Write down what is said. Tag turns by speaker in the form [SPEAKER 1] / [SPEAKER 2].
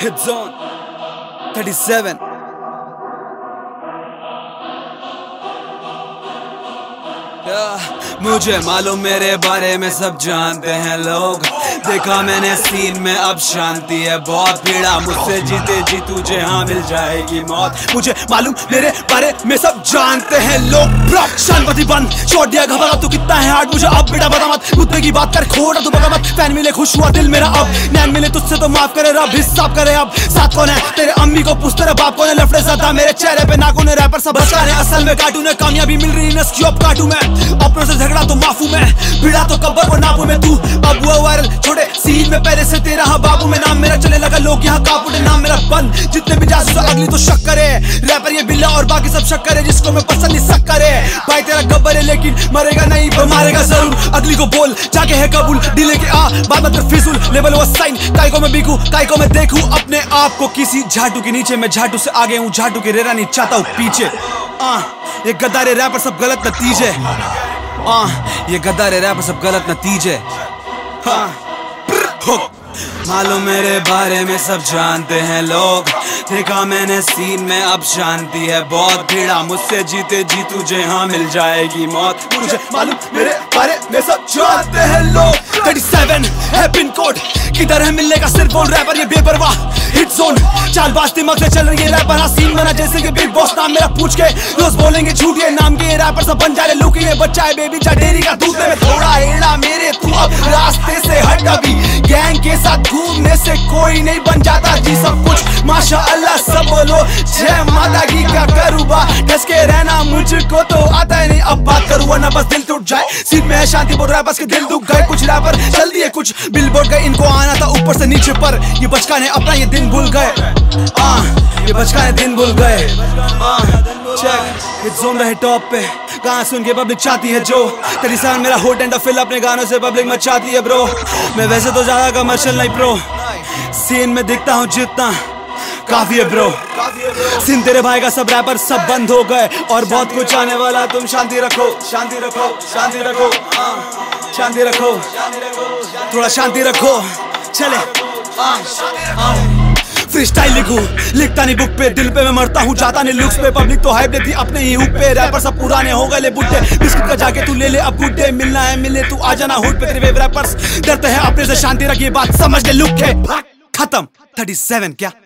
[SPEAKER 1] Hit Zone 37. मुझे मालूम मेरे बारे में सब जानते हैं लोग। देखा मैंने सीन में अब शांति है बहुत पीड़ा मुझसे जीते जी तुझे हाँ मिल जाएगी मौत। मुझे मालूम मेरे बारे में सब जानते हैं लोग। शांति बंद छोड़ दिया घबरा तू कितना है हार्ड मुझे अब बेटा बता मत। मुद्दे की बात कर खोड़ा तू बगा मत। फैन मिले खुश हुआ दिल मेरा अब नैन मिले तुझसे तो माफ करे रब हिसाब करे अब। साथ कौन है तेरे अम्मी को पूछ तेरे बाप कौन है लफड़े ज्यादा मेरे चेहरे पे नाखून है रैपर सब बचा है असल में कार्टून है कामयाबी मिल रही है अब काटू मैं अपनों से झगड़ा तो माफू मैं भिड़ा तो कब्र को नापू मैं तू अब हुआ वायरल छोटे सीन में पहले से तेरा हाँ बाबू में नाम मेरा चले लगा लोग यहाँ कापुटे नाम मेरा बंद जितने भी जासूस अगली तो शक करे रैपर ये बिल्ला और बाकी सब शक करे जिसको मैं पसंद नहीं सक करे भाई तेरा गब्बर है लेकिन मरेगा नहीं पर मारेगा जरूर अगली को बोल जाके है कबूल डिले के आ बात मत फिजूल लेवल वो साइन काय को मैं बिकू काय को मैं देखूं अपने आप को किसी झाटू के नीचे मैं झाटू से आगे हूँ झाटू के रेरा नहीं चाहता हूँ पीछे ये गद्दारे रैपर सब गलत नतीजे ये गद्दारे रैपर सब गलत नतीजे मालूम मेरे बारे में सब जानते हैं लोग। देखा मैंने सीन में अब शांति है बहुत भीड़ा मुझसे जीते जी तुझे हाँ मिल जाएगी मौत। मुझे मालूम मेरे बारे में सब जानते हैं लोग। 37 है पिन कोड किधर है मिलने का सिर्फ बोल रैपर ये बेपरवाह हिट जोन चालबाज दिमाग से चल रही है रैपर हाँ सीन बना जैसे कि बिग बॉस नाम मेरा पूछ के रोज बोलेंगे झूठ ये नाम के रैपर सब बन जा रहे लुकी ये बच्चा है बेबी चा डेरी का दूध में थोड़ा एड़ा मेरे तू अब रास्ते से हट अभी गैंग के साथ घूमने से कोई नहीं बन जाता जी सब कुछ माशाअल्लाह सब बोलो जय माता की क्या करूँ बा डस के रहना मुझको तो आता है नहीं अब बात करूँ वरना बस दिल टूट जाए सीन में है शांति बोल रहा है बस के दिल दुख गए कुछ रैपर चल दिए कुछ बिलबोर्ड गए इनको आना था ऊपर से नीचे पर ये बचका ने अपना ये दिन भूल गए ये बचका ने दिन भूल गए चेक जोन रहे टॉप पे गाना सुन के पब्लिक चाहती है जो तेरी सान मेरा होट एंड फिल अपने गानों से पब्लिक मचाती है ब्रो। मैं वैसे तो ज्यादा कमर्शियल नहीं प्रो सीन में दिखता हूँ जितना काफी है ब्रो। सीन तेरे भाई का सब रैपर सब बंद हो गए और बहुत कुछ आने वाला तुम शांति रखो शांति रखो शांति रखो शांति रखो थोड़ा शांति रखो चले फ्री स्टाइल लिखूं लिखता नहीं बुक पे दिल पे मैं मरता हूँ जाता नहीं लुक्स पे पब्लिक तो हाइप लेती अपने ही हुक पे रैपर सब पुराने हो गए ले बुड्ढे बिस्किट का जाके तू ले ले अब गुड डे मिलना है मिले तू आ जाना हुड पे तेरे वेब रैपर्स डरते हैं अपने से शांति रखिए बात समझ ले लुक है खत्म 37 क्या